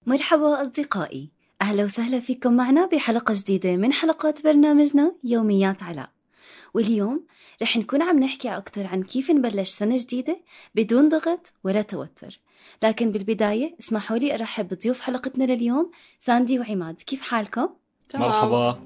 مرحبا أصدقائي، أهلا وسهلا فيكم معنا بحلقة جديدة من حلقات برنامجنا يوميات علاء. واليوم رح نكون عم نحكي أكتر عن كيف نبلش سنة جديدة بدون ضغط ولا توتر. لكن بالبداية اسمحوا لي أرحب بضيوف حلقتنا لليوم، ساندي وعماد. كيف حالكم؟ مرحبا.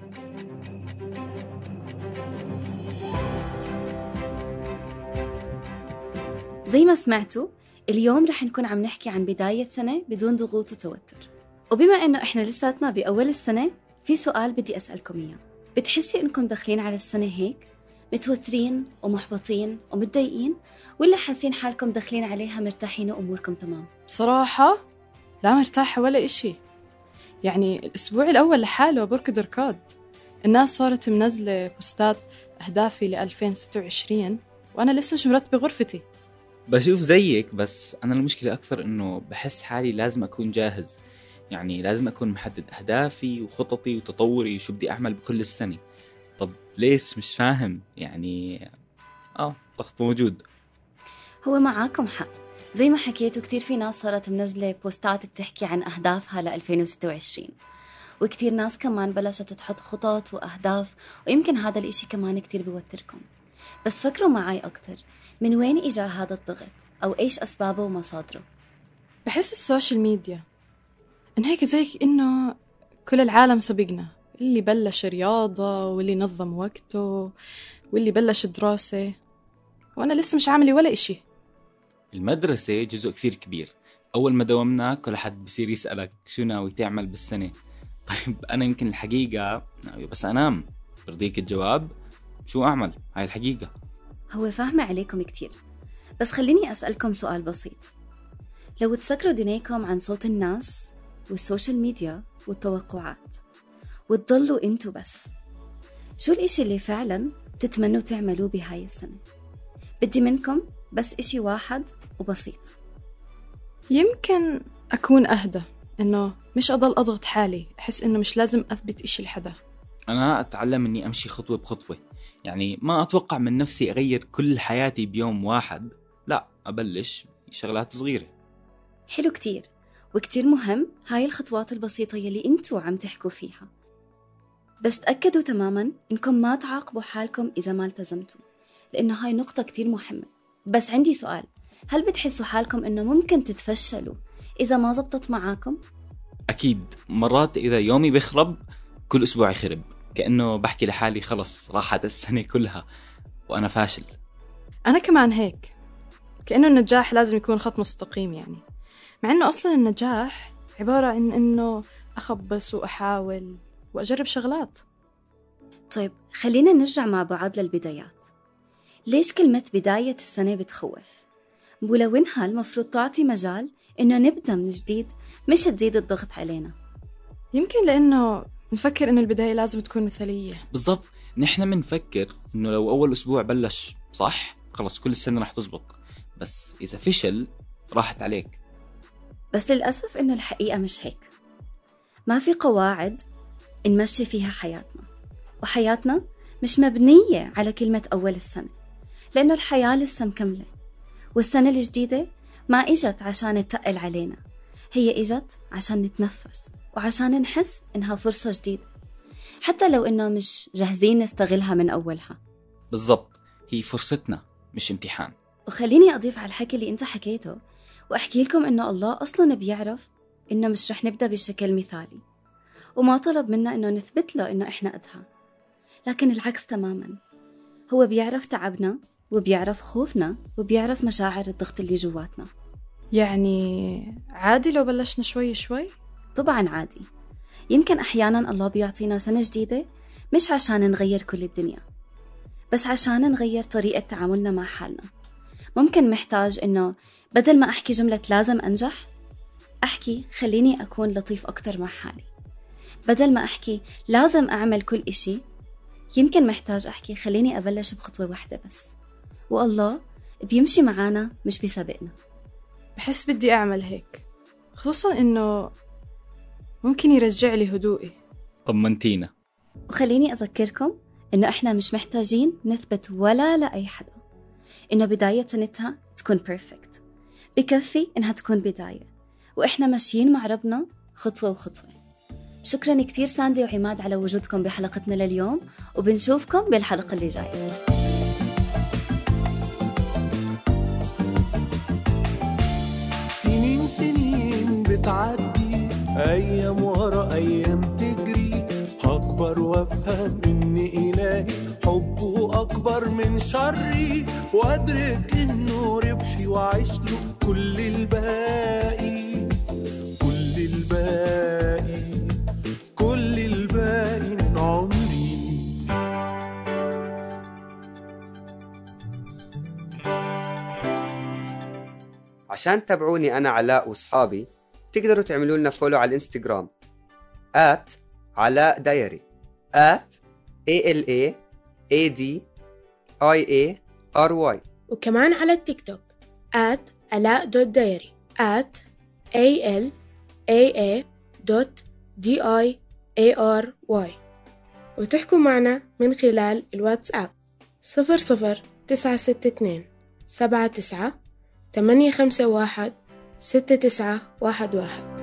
زي ما سمعتوا اليوم رح نكون عم نحكي عن بداية سنة بدون ضغوط وتوتر. وبما إنه إحنا لساتنا بأول السنة، في سؤال بدي أسألكم إياه. بتحسي إنكم داخلين على السنة هيك متوترين ومحبطين ومتضايقين، ولا حاسين حالكم داخلين عليها مرتاحين وأموركم تمام؟ بصراحة لا مرتاحة ولا إشي. يعني الأسبوع الأول لحاله بركض ركض. الناس صارت منزلة بوستات أهدافي ل 2026 وأنا لسه مش مرتبة غرفتي. بشوف زيك، بس أنا المشكلة أكثر إنه بحس حالي لازم أكون جاهز. يعني لازم أكون محدد أهدافي وخططي وتطوري وشو بدي أعمل بكل السنة. طب ليش مش فاهم؟ يعني ضغط موجود. هو معاكم حق، زي ما حكيتوا كتير في ناس صارت منزلة بوستات بتحكي عن أهدافها ل 2026، وكتير ناس كمان بلشت تحط خطط وأهداف، ويمكن هذا الإشي كمان كتير بيوتركم. بس فكروا معي أكتر، من وين إجا هذا الضغط أو إيش أسبابه ومصادره؟ بحس السوشيال ميديا إن هيك زي إنه كل العالم سبقنا، اللي بلش رياضة واللي نظم وقته واللي بلش دراسة، وأنا لسه مش عاملة ولا إشي. المدرسة جزء كثير كبير. أول ما دومنا كل حد بصير يسألك شو ناوي تعمل بالسنة. طيب أنا يمكن الحقيقة ناوي بس أنام. برضيك الجواب؟ شو أعمل؟ هاي الحقيقة. هو فاهمة عليكم كتير، بس خليني أسألكم سؤال بسيط. لو تسكروا دنيكم عن صوت الناس والسوشيال ميديا والتوقعات وتضلوا انتوا بس، شو الاشي اللي فعلا تتمنوا تعملوه بهاي السنة؟ بدي منكم بس اشي واحد وبسيط. يمكن أكون أهدى، إنه مش أضل أضغط حالي، أحس إنه مش لازم أثبت إشي لحدا. أنا أتعلم إني أمشي خطوة بخطوة. يعني ما أتوقع من نفسي أغير كل حياتي بيوم واحد، لا، أبلش شغلات صغيرة. حلو كتير، وكتير مهم هاي الخطوات البسيطة يلي انتوا عم تحكوا فيها. بس تأكدوا تماما إنكم ما تعاقبوا حالكم إذا ما التزمتوا، لأنه هاي نقطة كتير مهمة. بس عندي سؤال، هل بتحسوا حالكم إنه ممكن تتفشلوا إذا ما زبطت معاكم؟ أكيد، مرات إذا يومي بيخرب كل أسبوع يخرب، كأنه بحكي لحالي خلص راحت السنة كلها وأنا فاشل. أنا كمان هيك، كأنه النجاح لازم يكون خط مستقيم، يعني مع إنه أصلا النجاح عبارة عن إنه أخبص وأحاول وأجرب شغلات. طيب خلينا نرجع مع بعض للبدايات. ليش كلمة بداية السنة بتخوف؟ ولو إنها المفروض تعطي مجال إنه نبدأ من جديد، مش تزيد الضغط علينا. يمكن لأنه نفكر إنه البداية لازم تكون مثالية. بالضبط، نحن منفكر إنه لو أول أسبوع بلش صح خلص كل السنة رح تزبط، بس إذا فشل راحت عليك. بس للأسف إنه الحقيقة مش هيك. ما في قواعد نمشي فيها حياتنا، وحياتنا مش مبنية على كلمة أول السنة، لأنه الحياة لسه مكملة. والسنة الجديدة ما إجت عشان تتقل علينا، هي إجت عشان نتنفس وعشان نحس إنها فرصة جديدة، حتى لو إنه مش جاهزين نستغلها من أولها. بالضبط، هي فرصتنا مش امتحان. وخليني أضيف على الحكي اللي أنت حكيته وأحكي لكم إنه الله أصلاً بيعرف إنه مش رح نبدأ بشكل مثالي، وما طلب منا إنه نثبت له إنه إحنا قدها، لكن العكس تماماً. هو بيعرف تعبنا وبيعرف خوفنا وبيعرف مشاعر الضغط اللي جواتنا. يعني عادي لو بلشنا شوي شوي؟ طبعاً عادي. يمكن أحياناً الله بيعطينا سنة جديدة مش عشان نغير كل الدنيا، بس عشان نغير طريقة تعاملنا مع حالنا. ممكن محتاج إنه بدل ما أحكي جملة لازم أنجح، أحكي خليني أكون لطيف أكتر مع حالي. بدل ما أحكي لازم أعمل كل إشي، يمكن محتاج أحكي خليني أبلش بخطوة واحدة بس، والله بيمشي معانا مش بيسابقنا. بحس بدي أعمل هيك، خصوصاً إنه ممكن يرجع لي هدوئي. طمنتينا. وخليني أذكركم إنه إحنا مش محتاجين نثبت ولا لأي حدا إنه بداية سنتها تكون بيرفكت. بكفي إنها تكون بداية، وإحنا ماشيين مع ربنا خطوة وخطوة. شكراً كتير ساندي وعماد على وجودكم بحلقتنا لليوم، وبنشوفكم بالحلقة اللي جاية. سنين بتعدي، أيام ورا أيام تجري، هكبر وافهم إن إلهي حبه أكبر من شري، وأدرك إنه ربحي وعيش له كل الباقي، كل الباقي، كل الباقي من عمري. عشان تتابعوني أنا علاء وصحابي تقدروا تعملوا لنا فولو على الانستغرام @علاء دايري @ALAADIARY، وكمان على التيك توك @علاء.diary @ALAA.DIARY، وتحكوا معنا من خلال الواتساب 00962 79 851 6911.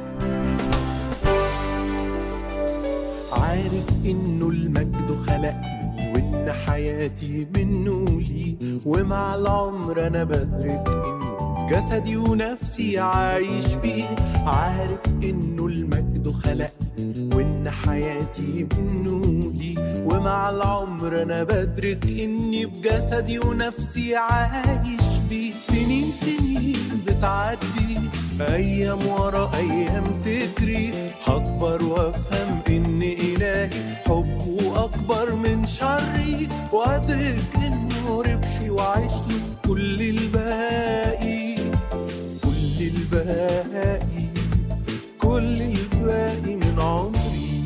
عارف إنه المجد خلقني وإن حياتي منه لي، ومع العمر أنا بدرك إنه جسدي ونفسي عايش بيه. عارف إنه المجد خلقني وإن حياتي منه لي، ومع العمر أنا بدرك إني بجسدي ونفسي عايش بيه. سنين بتعدي، أيام ورا أيام تجري، هكبر وافهم إن إلهي حبه أكبر من شري، وأدرك إنه ربحي وعيش له كل الباقي، كل الباقي، كل الباقي من عمري.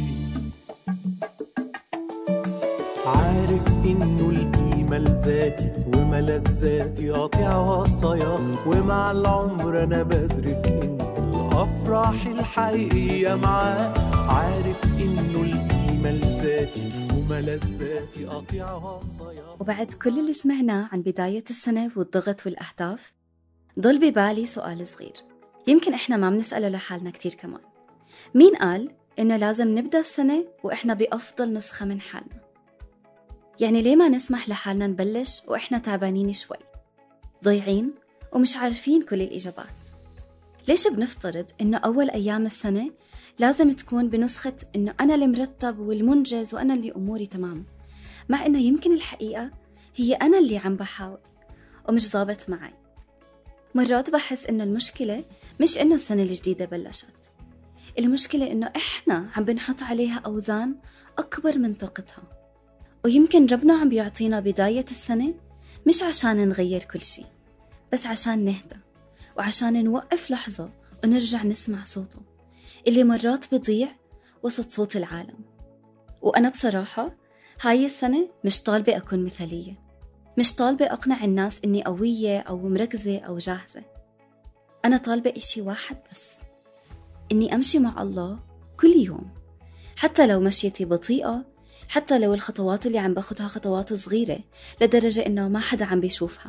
عارف إنه القيمة لذاتي وملذاتي أطيع وصايا، ومع العمر أنا بدرك إن الأفراح الحقيقية معاه. عارف إنه القيمة لذاتي وملذاتي أطيع وصايا. وبعد كل اللي سمعناه عن بداية السنة والضغط والأهداف، ضل ببالي سؤال صغير يمكن إحنا ما بنسأله لحالنا كتير كمان. مين قال إنه لازم نبدأ السنة وإحنا بأفضل نسخة من حالنا؟ يعني ليه ما نسمح لحالنا نبلش وإحنا تعبانين شوي، ضيعين ومش عارفين كل الإجابات؟ ليش بنفترض إنه أول أيام السنة لازم تكون بنسخة إنه أنا المرتب والمنجز وأنا اللي أموري تمام، مع إنه يمكن الحقيقة هي أنا اللي عم بحاول ومش ضابط معي؟ مرات بحس إنه المشكلة مش إنه السنة الجديدة بلشت، المشكلة إنه إحنا عم بنحط عليها أوزان أكبر من طاقتها. ويمكن ربنا عم بيعطينا بداية السنة مش عشان نغير كل شيء، بس عشان نهدى وعشان نوقف لحظة ونرجع نسمع صوته اللي مرات بضيع وسط صوت العالم. وأنا بصراحة هاي السنة مش طالبة أكون مثالية، مش طالبة أقنع الناس إني قوية أو مركزة أو جاهزة. أنا طالبة إشي واحد بس، إني أمشي مع الله كل يوم، حتى لو مشيتي بطيئة، حتى لو الخطوات اللي عم باخدها خطوات صغيرة لدرجة إنه ما حدا عم بيشوفها.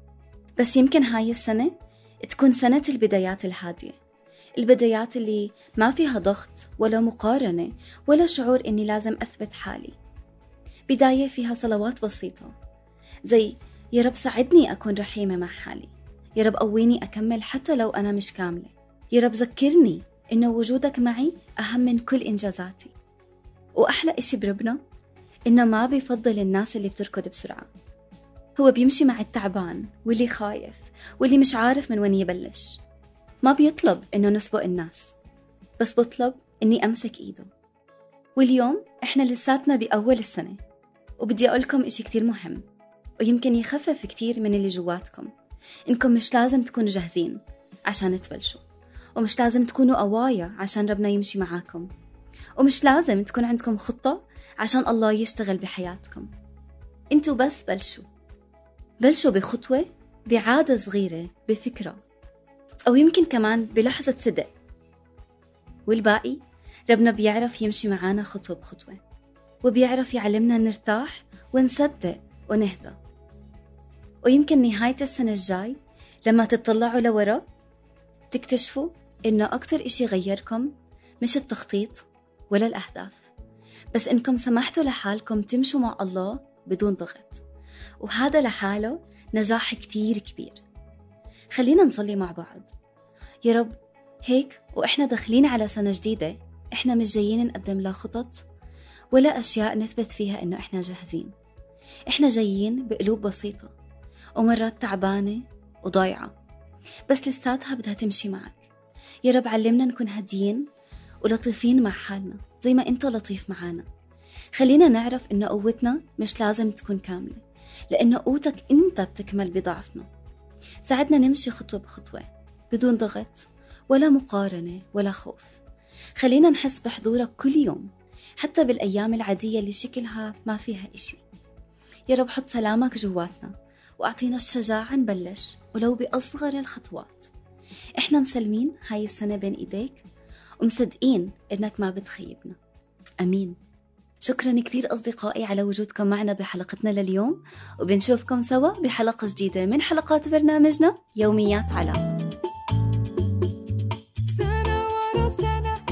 بس يمكن هاي السنة تكون سنة البدايات الهادية، البدايات اللي ما فيها ضغط ولا مقارنة ولا شعور إني لازم أثبت حالي. بداية فيها صلوات بسيطة زي يا رب ساعدني أكون رحيمة مع حالي، يا رب قويني أكمل حتى لو أنا مش كاملة، يا رب ذكرني إنه وجودك معي أهم من كل إنجازاتي. وأحلى إشي بربنا إنه ما بيفضل الناس اللي بتركض بسرعة، هو بيمشي مع التعبان واللي خايف واللي مش عارف من وين يبلش. ما بيطلب إنه نسبق الناس، بس بطلب إني أمسك إيده. واليوم إحنا لساتنا بأول السنة، وبدي أقولكم إشي كتير مهم ويمكن يخفف كتير من اللي جواتكم، إنكم مش لازم تكونوا جاهزين عشان تبلشوا، ومش لازم تكونوا قوايا عشان ربنا يمشي معاكم، ومش لازم تكون عندكم خطة عشان الله يشتغل بحياتكم. انتوا بس بلشوا بخطوة، بعادة صغيرة، بفكرة، أو يمكن كمان بلحظة صدق، والباقي ربنا بيعرف يمشي معانا خطوة بخطوة، وبيعرف يعلمنا نرتاح ونصدق ونهدى. ويمكن نهاية السنة الجاي لما تطلعوا لورا تكتشفوا إنه أكتر إشي غيركم مش التخطيط ولا الأهداف، بس إنكم سمحتوا لحالكم تمشوا مع الله بدون ضغط، وهذا لحاله نجاح كتير كبير. خلينا نصلي مع بعض. يا رب، هيك وإحنا داخلين على سنة جديدة، إحنا مش جايين نقدم لا خطط ولا أشياء نثبت فيها إنه إحنا جاهزين. إحنا جايين بقلوب بسيطة ومرات تعبانة وضايعة، بس لساتها بدها تمشي معك. يا رب علمنا نكون هاديين ولطيفين مع حالنا زي ما أنت لطيف معانا. خلينا نعرف إنه قوتنا مش لازم تكون كاملة، لأنه قوتك أنت بتكمل بضعفنا. ساعدنا نمشي خطوة بخطوة بدون ضغط ولا مقارنة ولا خوف. خلينا نحس بحضورك كل يوم، حتى بالأيام العادية اللي شكلها ما فيها إشي. يا رب حط سلامك جواتنا وأعطينا الشجاعة نبلش ولو بأصغر الخطوات. إحنا مسلمين هاي السنة بين إيديك ومصدقين إنك ما بتخيبنا. أمين. شكرا كتير أصدقائي على وجودكم معنا بحلقتنا لليوم، وبنشوفكم سوا بحلقة جديدة من حلقات برنامجنا يوميات علاء. سنة ورا سنة